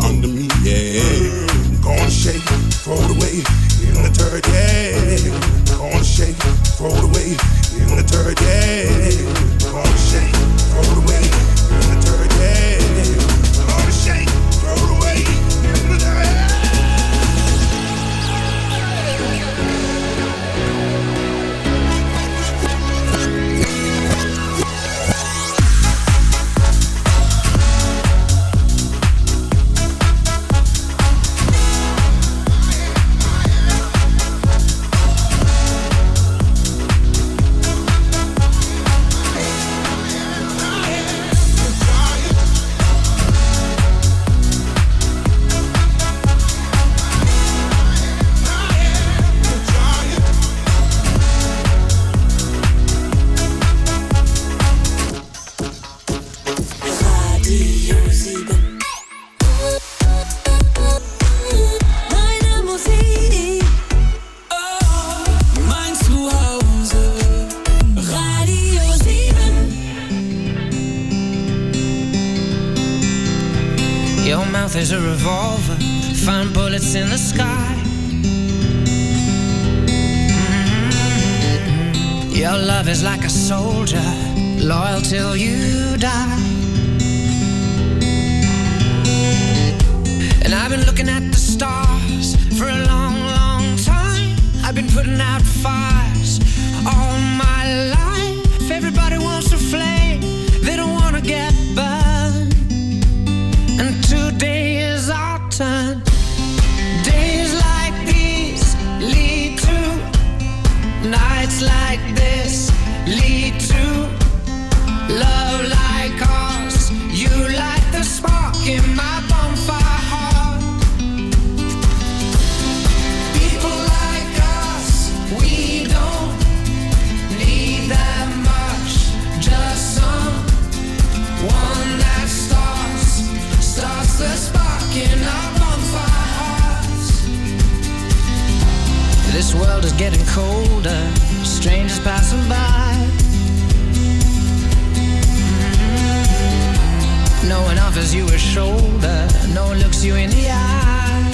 under me, yeah. Gonna shake, throw it away in the dirt, yeah. Gonna shake, throw it away in the dirt, yeah. Gonna shake, throw it away in the dirt, yeah. Gonna shake, throw it away in the dirt. There's a revolver, find bullets in the sky. Your love is like a soldier, loyal till you die. And I've been looking at the stars for a long, long time. I've been putting out fires all my life. Everybody wants a flame, they don't want to get burned. And today is our turn. Days like these lead to nights like this, lead to love like ours. You light the spark in my bonfire heart. People like us, we don't need that much, just someone that starts the spark in our bonfire hearts. This world is getting colder, strangers passing by. No one offers you a shoulder, no one looks you in the eye.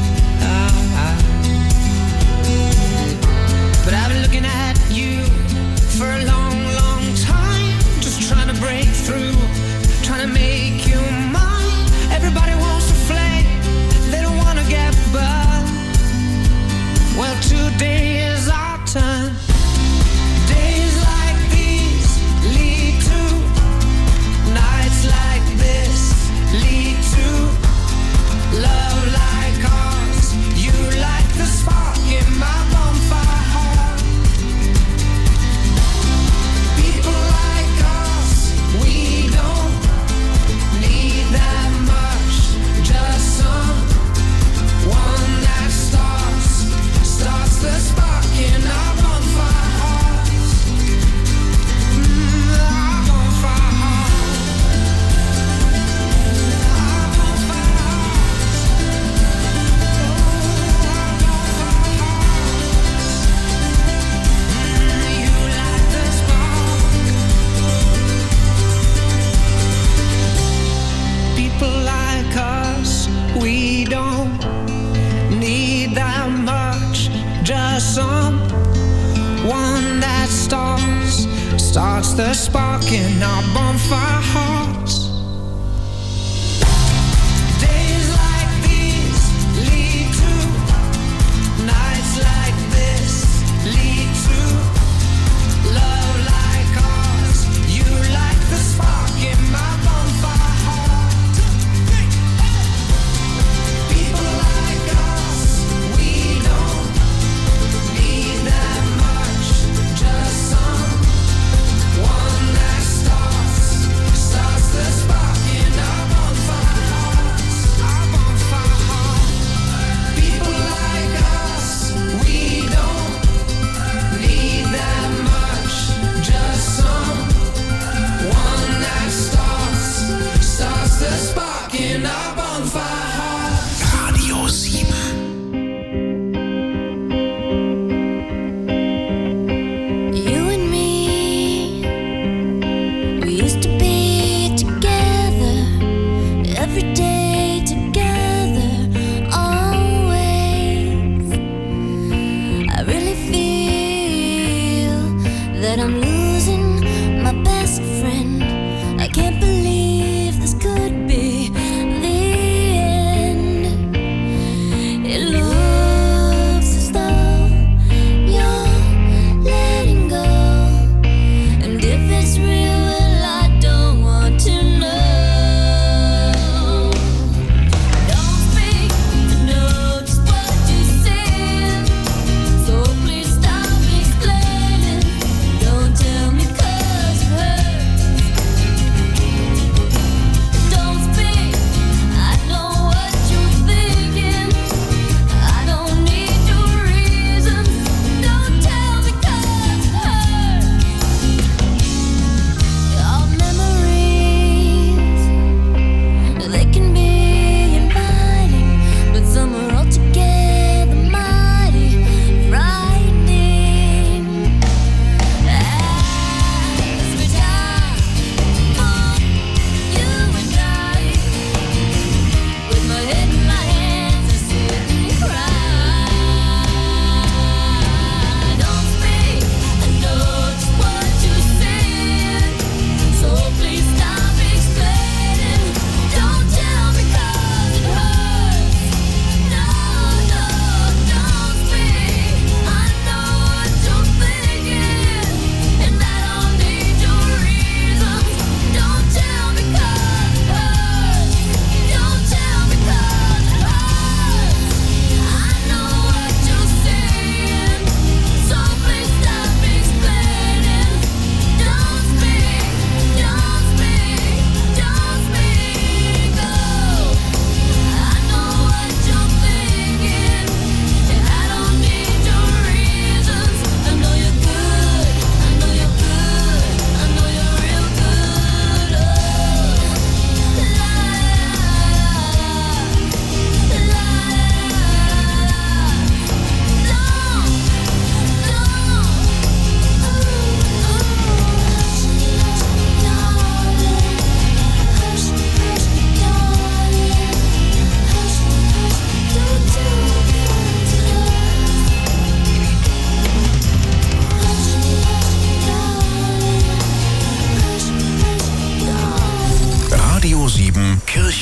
But I've been looking at you for a long, long time, just trying to break through, trying to make you mine. Everybody wants a flame, they don't want to get burned. Well, today is our turn. Days like these lead to nights like this, lead to love like ours. You light the spark in my bonfire heart. People like us, we don't need that much, just someone that starts the spark in our bonfire hearts. Our bonfire hearts. Our bonfire hearts. You light the spark. People like us, we don't need that much, just someone that starts the spark in our bonfire hearts. Days like these lead to nights like this, lead to love like ours. You light the spark in my bonfire heart. People like us, we don't need that much, just someone that starts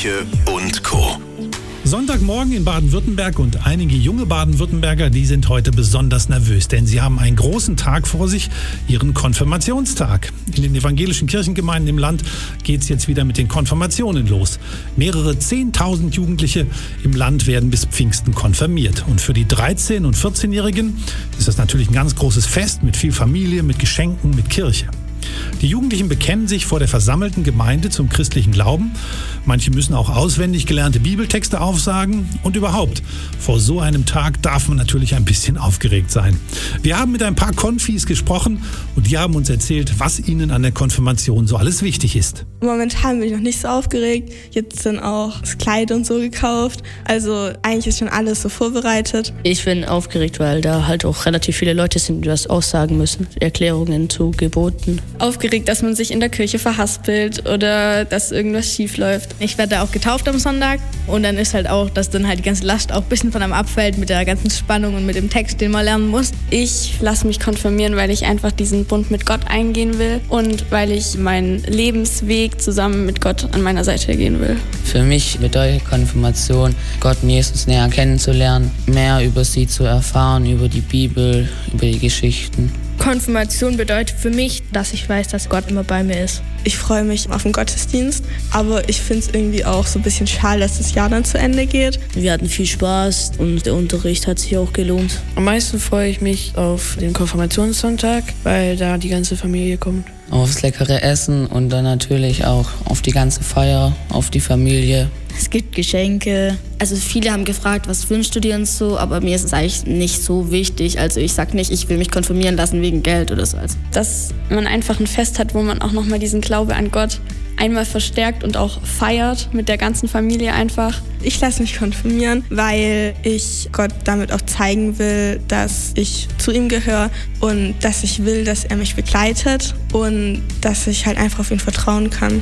Kirche und Co. Sonntagmorgen in Baden-Württemberg und einige junge Baden-Württemberger, die sind heute besonders nervös, denn sie haben einen großen Tag vor sich, ihren Konfirmationstag. In den evangelischen Kirchengemeinden im Land geht es jetzt wieder mit den Konfirmationen los. Mehrere 10.000 Jugendliche im Land werden bis Pfingsten konfirmiert. Und für die 13- und 14-Jährigen ist das natürlich ein ganz großes Fest mit viel Familie, mit Geschenken, mit Kirche. Die Jugendlichen bekennen sich vor der versammelten Gemeinde zum christlichen Glauben. Manche müssen auch auswendig gelernte Bibeltexte aufsagen. Und überhaupt, vor so einem Tag darf man natürlich ein bisschen aufgeregt sein. Wir haben mit ein paar Konfis gesprochen und die haben uns erzählt, was ihnen an der Konfirmation so alles wichtig ist. Momentan bin ich noch nicht so aufgeregt. Jetzt sind auch das Kleid und so gekauft. Also eigentlich ist schon alles so vorbereitet. Ich bin aufgeregt, weil da halt auch relativ viele Leute sind, die das aussagen müssen. Erklärungen zu Geboten. Aufgeregt, dass man sich in der Kirche verhaspelt oder dass irgendwas schief läuft. Ich werde auch getauft am Sonntag und dann ist halt auch, dass dann halt die ganze Last auch ein bisschen von einem abfällt mit der ganzen Spannung und mit dem Text, den man lernen muss. Ich lasse mich konfirmieren, weil ich einfach diesen Bund mit Gott eingehen will und weil ich meinen Lebensweg zusammen mit Gott an meiner Seite gehen will. Für mich bedeutet Konfirmation, Gott und Jesus näher kennenzulernen, mehr über sie zu erfahren, über die Bibel, über die Geschichten. Konfirmation bedeutet für mich, dass ich weiß, dass Gott immer bei mir ist. Ich freue mich auf den Gottesdienst, aber ich finde es irgendwie auch so ein bisschen schade, dass das Jahr dann zu Ende geht. Wir hatten viel Spaß und der Unterricht hat sich auch gelohnt. Am meisten freue ich mich auf den Konfirmationssonntag, weil da die ganze Familie kommt. Aufs leckere Essen und dann natürlich auch auf die ganze Feier, auf die Familie. Es gibt Geschenke. Also viele haben gefragt, was wünschst du dir und so, aber mir ist es eigentlich nicht so wichtig. Also ich sag nicht, ich will mich konfirmieren lassen wegen Geld oder so. Dass man einfach ein Fest hat, wo man auch nochmal diesen Glaube an Gott einmal verstärkt und auch feiert mit der ganzen Familie einfach. Ich lasse mich konfirmieren, weil ich Gott damit auch zeigen will, dass ich zu ihm gehöre und dass ich will, dass er mich begleitet und dass ich halt einfach auf ihn vertrauen kann.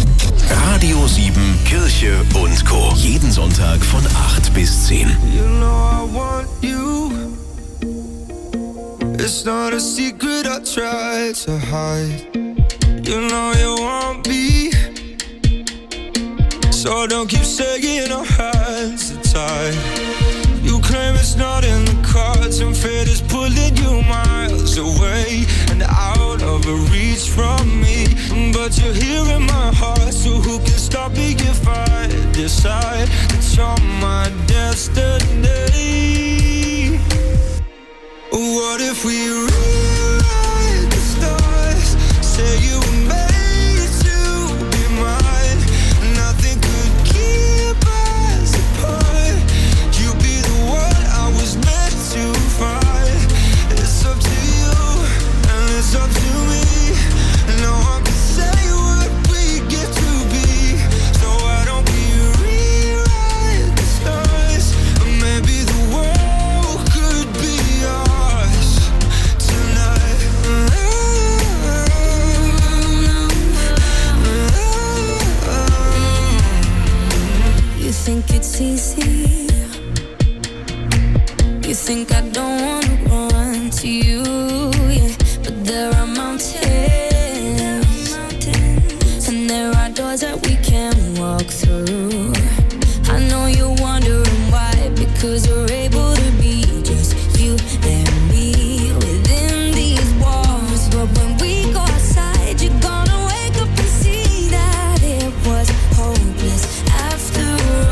Radio 7 Kirche und Co. Jeden Sonntag von 8 bis 10. You know I want you. It's not a secret I try to hide. You know you want me. So don't keep saying our hands are tied. You claim it's not in the cards and fate is pulling you miles away and out of reach from me. But you're here in my heart, so who can stop me if I decide that you're my destiny? What if we rewrite the stars? Say you were made to be mine. Nothing could keep us apart. You be the one I was meant to find. It's up to you and it's up to me. No one can say what we get to be. So why don't we rewrite the stars? Maybe the world could be ours tonight. You think it's easy? You think I don't wanna run to you, yeah. But there are mountains, and there are doors that we can walk through. I know you're wondering why, because you're able to be just you and me within these walls. But when we go outside, you're gonna wake up and see that it was hopeless after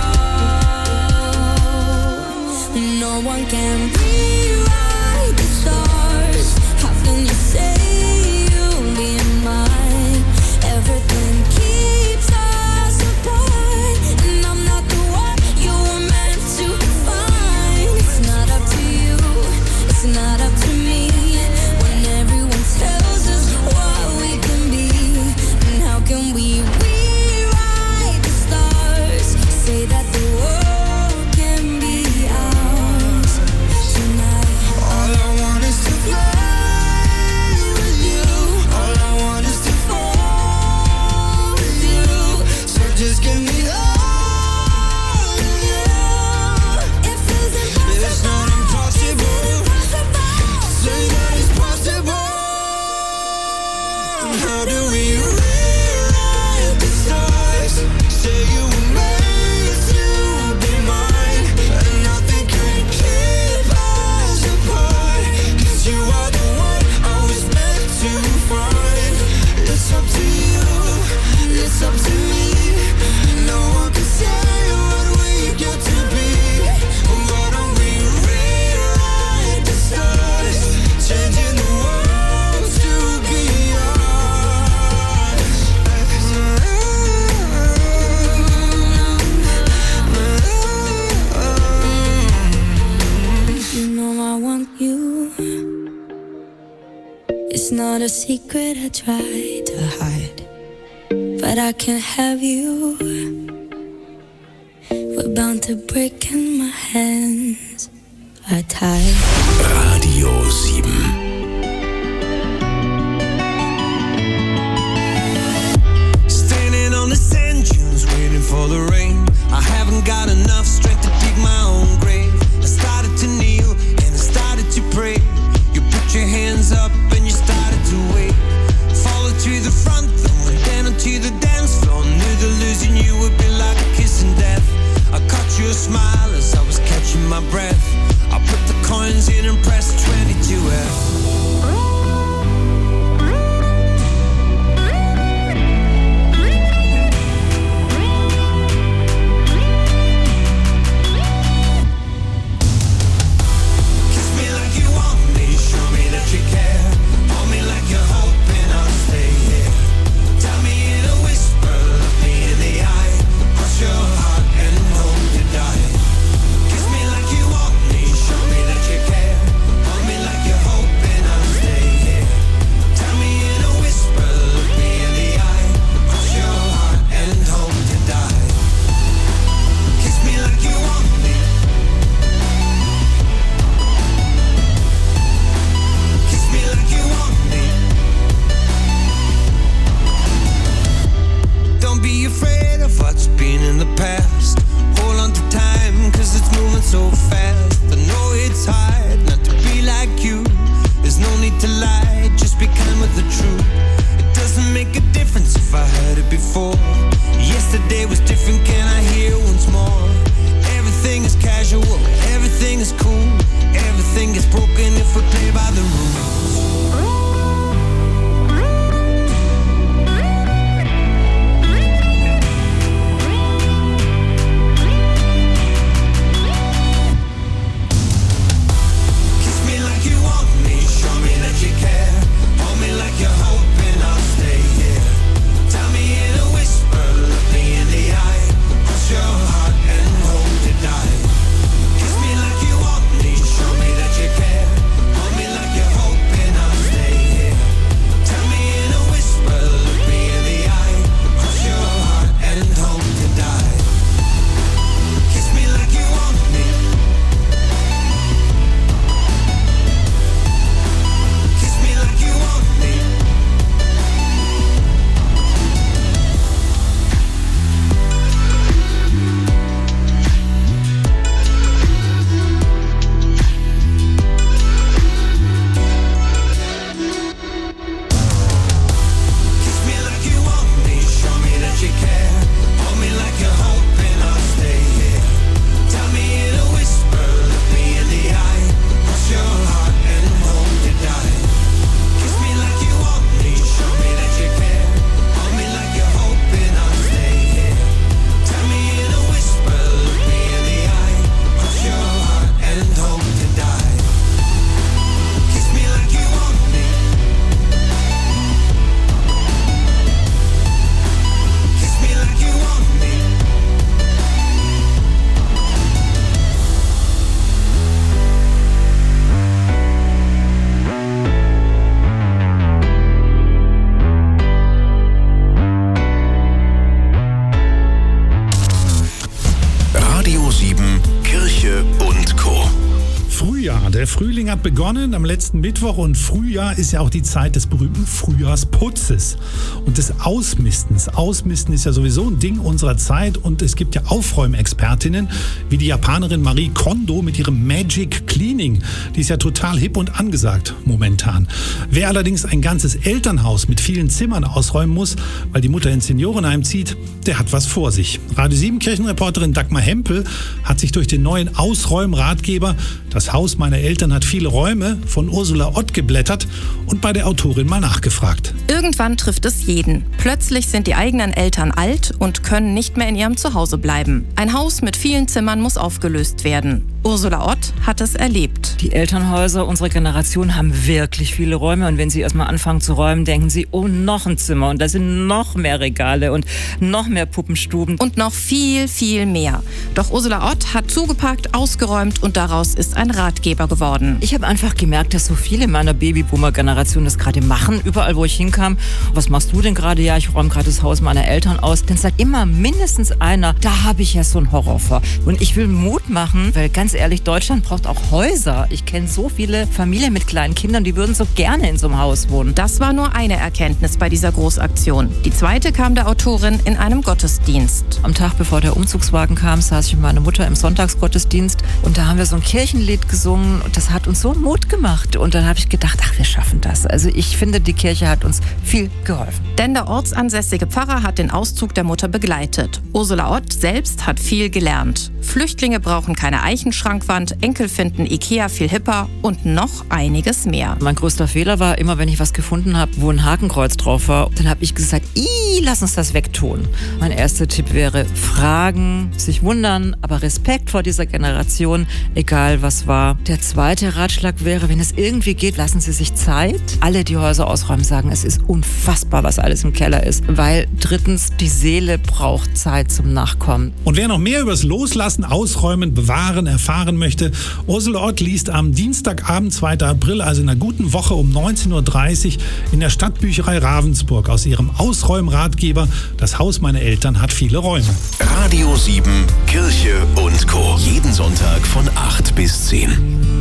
all. No one can rewrite the stars. How can you say you'll be mine? Everything keeps us apart, and I'm not the one you were meant to find. It's not up to you, it's not up to me. When everyone tells us what we can be, and how can we rewrite the stars? Say that the world can be ours tonight. All I want is to fly It's not a secret I try to hide, but I can't have you. We're bound to break and my hands are tied. Radio 7. Standing on the sand dunes, waiting for the rain. I haven't got enough strength to dig my own grave. I started to kneel and I started to pray. You put your hands up and you started to wait. Followed to the front, then went down onto the dance floor. Knew that losing you would be like a kiss in death. I caught you a smile as I was catching my breath. I put the coins in and pressed 22F. Der Frühling hat begonnen am letzten Mittwoch und Frühjahr ist ja auch die Zeit des berühmten Frühjahrsputzes und des Ausmistens. Ausmisten ist ja sowieso ein Ding unserer Zeit und es gibt ja Aufräumexpertinnen wie die Japanerin Marie Kondo mit ihrem Magic Cleaning. Die ist ja total hip und angesagt momentan. Wer allerdings ein ganzes Elternhaus mit vielen Zimmern ausräumen muss, weil die Mutter ins Seniorenheim zieht, der hat was vor sich. Radio 7 Kirchenreporterin Dagmar Hempel hat sich durch den neuen Ausräumratgeber "Das Haus meiner Eltern hat viele Räume" von Ursula Ott geblättert und bei der Autorin mal nachgefragt. Irgendwann trifft es jeden. Plötzlich sind die eigenen Eltern alt und können nicht mehr in ihrem Zuhause bleiben. Ein Haus mit vielen Zimmern muss aufgelöst werden. Ursula Ott hat es erlebt. Die Elternhäuser unserer Generation haben wirklich viele Räume und wenn sie erstmal anfangen zu räumen, denken sie, oh, noch ein Zimmer und da sind noch mehr Regale und noch mehr Puppenstuben. Und noch viel, viel mehr. Doch Ursula Ott hat zugepackt, ausgeräumt und daraus ist ein Ratgeber geworden. Ich habe einfach gemerkt, dass so viele in meiner Babyboomer-Generation das gerade machen. Überall, wo ich hinkam, was machst du denn gerade? Ja, ich räume gerade das Haus meiner Eltern aus. Dann sagt immer mindestens einer, da habe ich ja so einen Horror vor. Und ich will Mut machen, weil ganz ehrlich, Deutschland braucht auch Häuser. Ich kenne so viele Familien mit kleinen Kindern, die würden so gerne in so einem Haus wohnen. Das war nur eine Erkenntnis bei dieser Großaktion. Die zweite kam der Autorin in einem Gottesdienst. Am Tag, bevor der Umzugswagen kam, saß ich mit meiner Mutter im Sonntagsgottesdienst und da haben wir so ein Kirchenlied gesungen und das hat uns so Mut gemacht. Und dann habe ich gedacht, ach, wir schaffen das. Also ich finde, die Kirche hat uns viel geholfen. Denn der ortsansässige Pfarrer hat den Auszug der Mutter begleitet. Ursula Ott selbst hat viel gelernt. Flüchtlinge brauchen keine Eichenschrankwand, Enkel finden Ikea viel hipper und noch einiges mehr. Mein größter Fehler war immer, wenn ich was gefunden habe, wo ein Hakenkreuz drauf war, dann habe ich gesagt, lass uns das wegtun. Mein erster Tipp wäre, fragen, sich wundern, aber Respekt vor dieser Generation, egal was war. Der zweite Ratschlag wäre, wenn es irgendwie geht, lassen Sie sich Zeit. Alle, die Häuser ausräumen, sagen, es ist unfassbar, was alles im Keller ist. Weil drittens, die Seele braucht Zeit zum Nachkommen. Und wer noch mehr übers Loslassen, Ausräumen, Bewahren erfahren möchte, Ursula Ott liest am Dienstagabend, 2. April, also in einer guten Woche um 19.30 Uhr in der Stadtbücherei Ravensburg aus ihrem Ausräumratgeber Das Haus meiner Eltern hat viele Räume. Radio 7, Kirche und Co. Jeden Sonntag von 8 bis 10.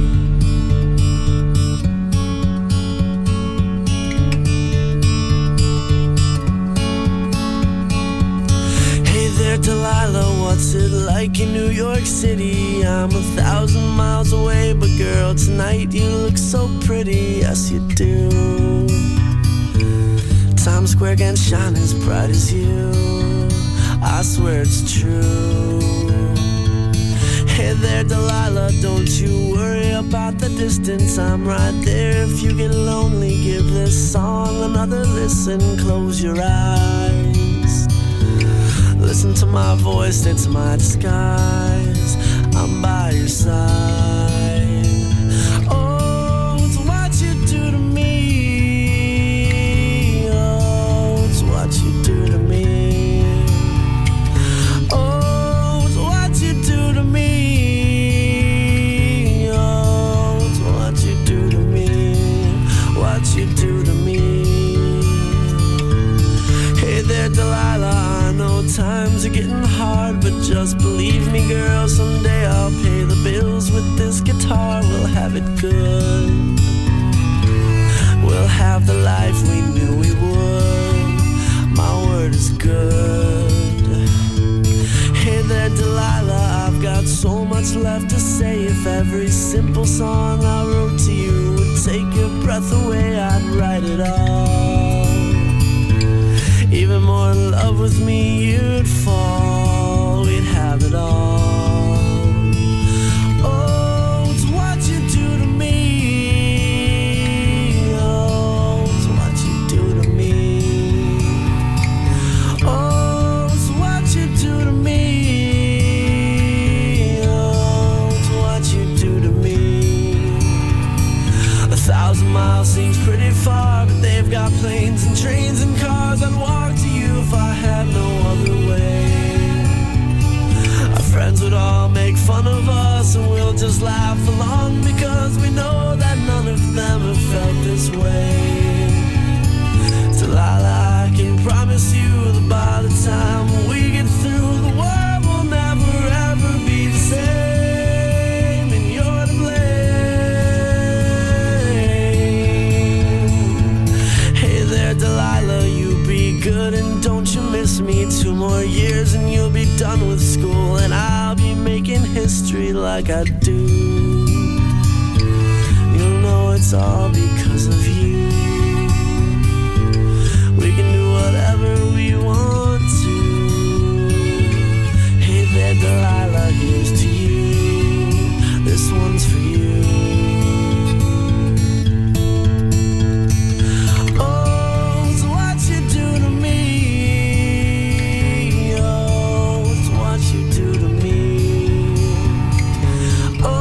Delilah, what's it like in New York City? I'm 1,000 miles away, but girl, tonight you look so pretty, yes you do. Times Square can't shine as bright as you, I swear it's true. Hey there Delilah, don't you worry about the distance, I'm right there. If you get lonely, give this song another listen, close your eyes. Listen to my voice, it's my disguise. I'm by your side. Oh, it's what you do to me. Oh, it's what you do to me. Oh, it's what you do to me. Oh, it's what you do to me. What you do to me. Hey there, Delilah. Times are getting hard, but just believe me, girl, someday I'll pay the bills with this guitar. We'll have it good. We'll have the life we knew we would. My word is good. Hey there, Delilah, I've got so much left to say. If every simple song I wrote to you would take your breath away, I'd write it all. Even more in love with me, you'd fall. We'd have it all. Oh, it's what you do to me. Oh, it's what you do to me. Oh, it's what you do to me. Oh, it's what you do to me. 1,000 miles seems pretty far, but they've got planes and trains and cars. I'd walk to you if I had no other way. Our friends would all make fun of us and we'll just laugh along because we know that none of them have felt this way. Delilah, I can promise you that by the time we get through, the world will never ever be the same, and you're to blame. Hey there, Delilah, you be good and don't you miss me. 2 more years and you'll be done with school, and I'll be making history like I do. You'll know it's all because of you. We can do whatever we want to. Hey there, Delilah, here's to you. This one's for you. Oh,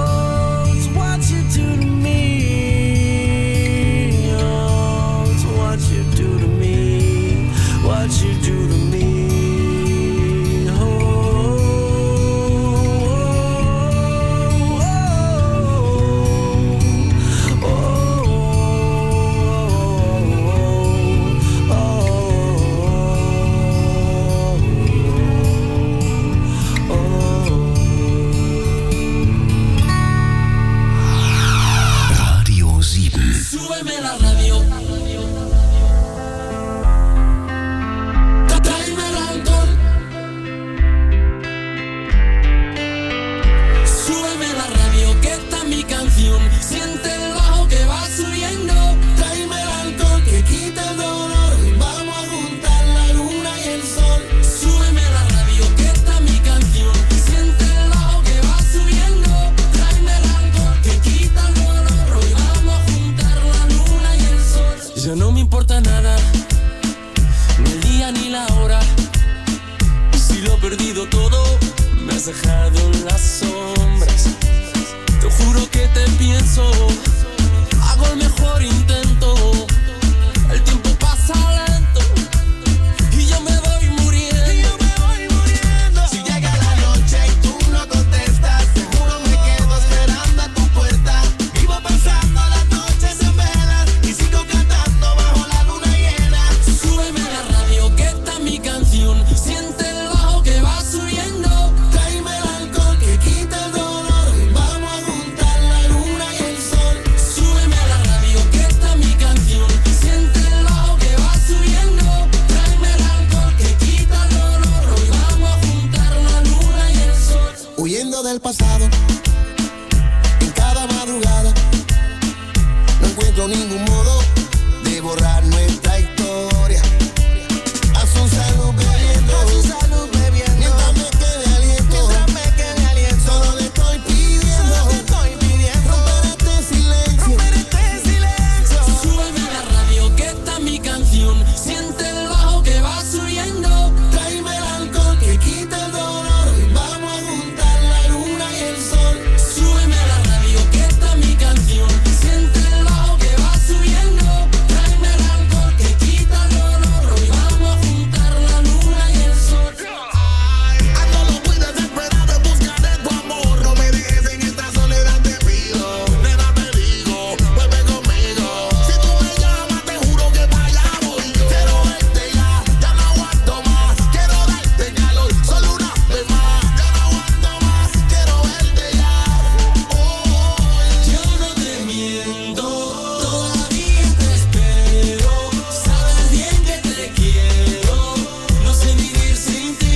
En cada madrugada no encuentro ningún modo de borrar nuestra historia. A su salud bebiendo, mientras me quede aliento, solo le estoy pidiendo, romper este silencio. Súbeme la radio que está mi canción, siente el bajo que va subiendo. Tráeme el alcohol que quita el dolor y vamos a juntar la luna y el sol. Súbeme la radio que está mi canción, siente el bajo que va subiendo. Tráeme el alcohol que quita el dolor y vamos a juntar la luna y el sol. Ando loco y desesperado en busca de tu amor. No me dejes en esta soledad, te pido. Nena, te digo, vuelve conmigo. Si tú me llamas, te juro que para allá voy yo. Quiero verte ya no aguanto más. Quiero darte calor, solo una vez más. Ya no aguanto más, quiero verte ya. Yo no te miento, todavía te espero. Sabes bien que te quiero, no sé vivir sin ti.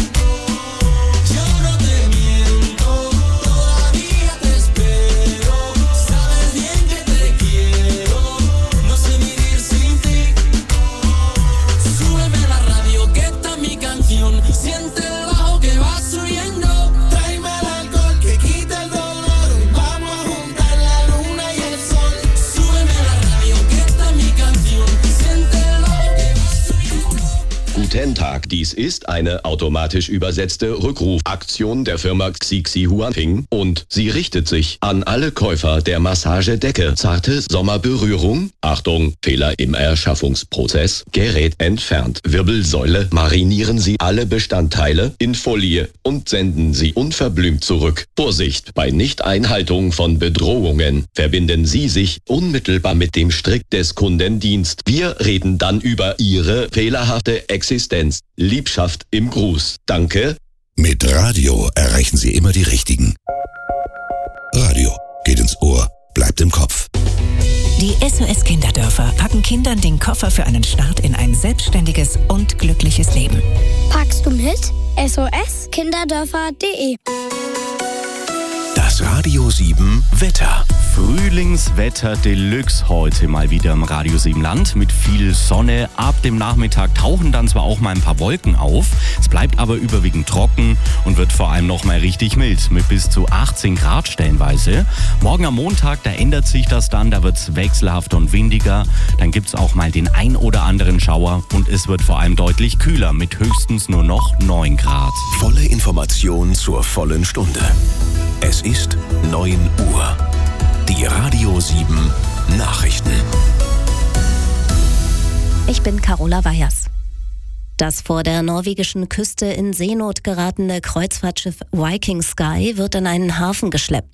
Yo no te miento, todavía te espero. Sabes bien que te quiero, no sé vivir sin ti. Súbeme la radio que está mi canción, siente el bajo que va subiendo. Tráeme el alcohol que quita el dolor y vamos a juntar la luna y el sol. Súbeme la radio que está mi canción, siente el bajo que va subiendo. Guten Tag, dies ist eine automatisch übersetzte Rückrufaktion der Firma Xixi Huanping und sie richtet sich an alle Käufer der Massagedecke. Zarte Sommerberührung, Achtung, Fehler im Erschaffungsprozess, Gerät entfernt, Wirbelsäule, marinieren Sie alle Bestandteile in Folie und senden sie unverblümt zurück. Vorsicht bei Nichteinhaltung von Bedrohungen. Verbinden Sie sich unmittelbar mit dem Strick des Kundendienst. Wir reden dann über Ihre fehlerhafte Existenz. Liebschaft im Gruß. Danke. Mit Radio erreichen Sie immer die Richtigen. Radio geht ins Ohr, bleibt im Kopf. Die SOS Kinderdörfer packen Kindern den Koffer für einen Start in ein selbstständiges und glückliches Leben. Packst du mit? SOS-Kinderdörfer.de. Das Radio 7 Wetter. Frühlingswetter Deluxe heute mal wieder im Radio 7 Land mit viel Sonne. Ab dem Nachmittag tauchen dann zwar auch mal ein paar Wolken auf, es bleibt aber überwiegend trocken und wird vor allem noch mal richtig mild mit bis zu 18 Grad stellenweise. Morgen am Montag, da ändert sich das dann, da wird es wechselhafter und windiger. Dann gibt es auch mal den ein oder anderen Schauer und es wird vor allem deutlich kühler mit höchstens nur noch 9 Grad. Volle Information zur vollen Stunde. Es ist 9 Uhr. Die Radio 7 Nachrichten. Ich bin Carola Weyers. Das vor der norwegischen Küste in Seenot geratene Kreuzfahrtschiff Viking Sky wird in einen Hafen geschleppt.